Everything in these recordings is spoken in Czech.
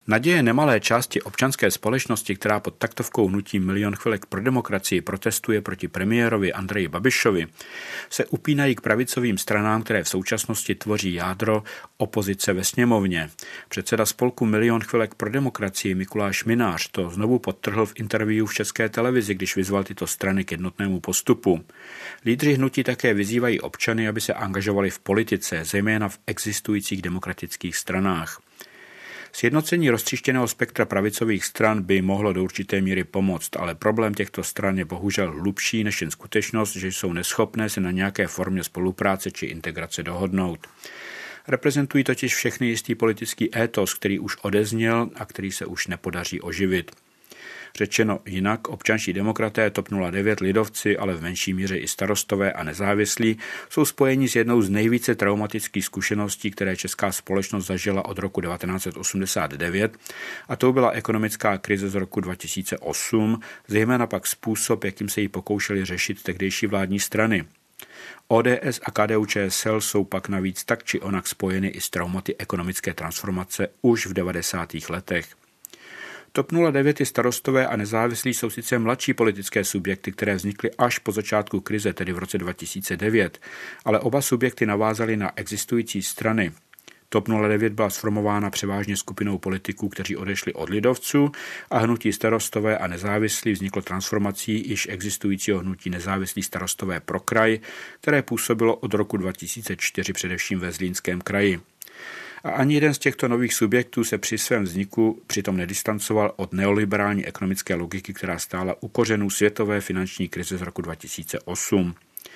Naděje nemalé části občanské společnosti, která pod taktovkou hnutí Milion chvilek pro demokracii protestuje proti premiérovi Andreji Babišovi, se upínají k pravicovým stranám, které v současnosti tvoří jádro opozice ve sněmovně. Předseda spolku Milion chvilek pro demokracii Mikuláš Mynář to znovu podtrhl v interview v České televizi, když vyzval tyto strany k jednotnému postupu. Lídři hnutí také vyzývají občany, aby se angažovali v politice, zejména v existujících demokratických stranách. Sjednocení roztříštěného spektra pravicových stran by mohlo do určité míry pomoct, ale problém těchto stran je bohužel hlubší než jen skutečnost, že jsou neschopné se na nějaké formě spolupráce či integrace dohodnout. Reprezentují totiž všechny jistý politický étos, který už odezněl a který se už nepodaří oživit. Řečeno jinak, občanští demokraté, TOP 09, lidovci, ale v menší míře i starostové a nezávislí jsou spojeni s jednou z nejvíce traumatických zkušeností, které česká společnost zažila od roku 1989, a to byla ekonomická krize z roku 2008, zejména pak způsob, jakým se ji pokoušeli řešit tehdejší vládní strany. ODS a KDU-ČSL jsou pak navíc tak či onak spojeny i s traumaty ekonomické transformace už v 90. letech. TOP 09 i starostové a nezávislí jsou sice mladší politické subjekty, které vznikly až po začátku krize, tedy v roce 2009, ale oba subjekty navázaly na existující strany. TOP 09 byla sformována převážně skupinou politiků, kteří odešli od lidovců, a hnutí starostové a nezávislí vzniklo transformací již existujícího hnutí nezávislí starostové pro kraj, které působilo od roku 2004 především ve Zlínském kraji. A ani jeden z těchto nových subjektů se při svém vzniku přitom nedistancoval od neoliberální ekonomické logiky, která stála u kořenů světové finanční krize z roku 2008.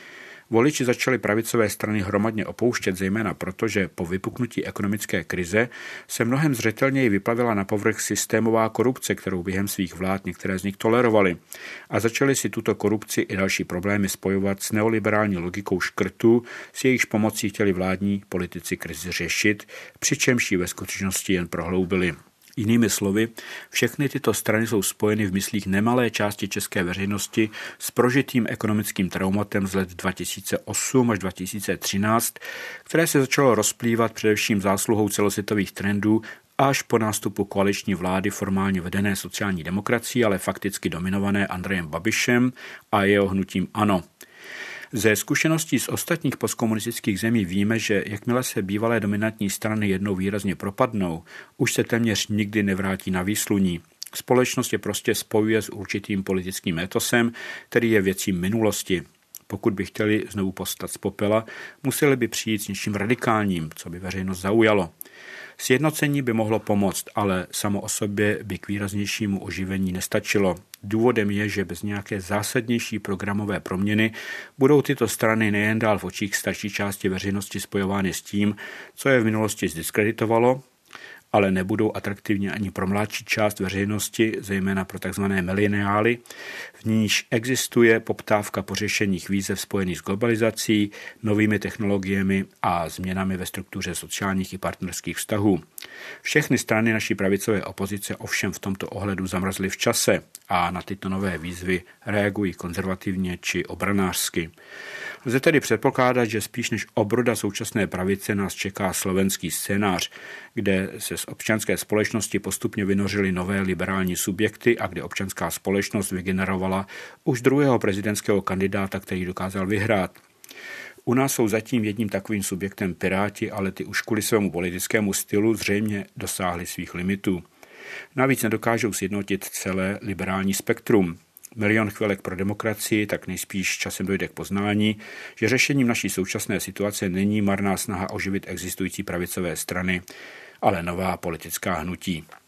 Voliči začali pravicové strany hromadně opouštět, zejména proto, že po vypuknutí ekonomické krize se mnohem zřetelněji vyplavila na povrch systémová korupce, kterou během svých vlád některé z nich tolerovali, a začali si tuto korupci i další problémy spojovat s neoliberální logikou škrtů, s jejichž pomocí chtěli vládní politici krizi řešit, přičemž ji ve skutečnosti jen prohloubili. Jinými slovy, všechny tyto strany jsou spojeny v myslích nemalé části české veřejnosti s prožitým ekonomickým traumatem z let 2008 až 2013, které se začalo rozplývat především zásluhou celosvětových trendů až po nástupu koaliční vlády formálně vedené sociální demokracií, ale fakticky dominované Andrejem Babišem a jeho hnutím ANO. Ze zkušeností z ostatních postkomunistických zemí víme, že jakmile se bývalé dominantní strany jednou výrazně propadnou, už se téměř nikdy nevrátí na výsluní. Společnost je prostě spojuje s určitým politickým etosem, který je věcí minulosti. Pokud by chtěli znovu povstat z popela, museli by přijít s něčím radikálním, co by veřejnost zaujalo. Sjednocení by mohlo pomoct, ale samo o sobě by k výraznějšímu oživení nestačilo. Důvodem je, že bez nějaké zásadnější programové proměny budou tyto strany nejen dál v očích starší části veřejnosti spojovány s tím, co je v minulosti zdiskreditovalo, ale nebudou atraktivní ani pro mladší část veřejnosti, zejména pro tzv. Mileniály, v níž existuje poptávka po řešeních výzev spojených s globalizací, novými technologiemi a změnami ve struktuře sociálních i partnerských vztahů. Všechny strany naší pravicové opozice ovšem v tomto ohledu zamrzly v čase a na tyto nové výzvy reagují konzervativně či obranářsky. Lze tedy předpokládat, že spíš než obroda současné pravice nás čeká slovenský scénář, kde se z občanské společnosti postupně vynořily nové liberální subjekty a kde občanská společnost vygenerovala už druhého prezidentského kandidáta, který dokázal vyhrát. U nás jsou zatím jedním takovým subjektem Piráti, ale ty už kvůli svému politickému stylu zřejmě dosáhli svých limitů. Navíc nedokážou sjednotit celé liberální spektrum. Milion chvilek pro demokracii, tak nejspíš časem dojde k poznání, že řešením naší současné situace není marná snaha oživit existující pravicové strany, ale nová politická hnutí.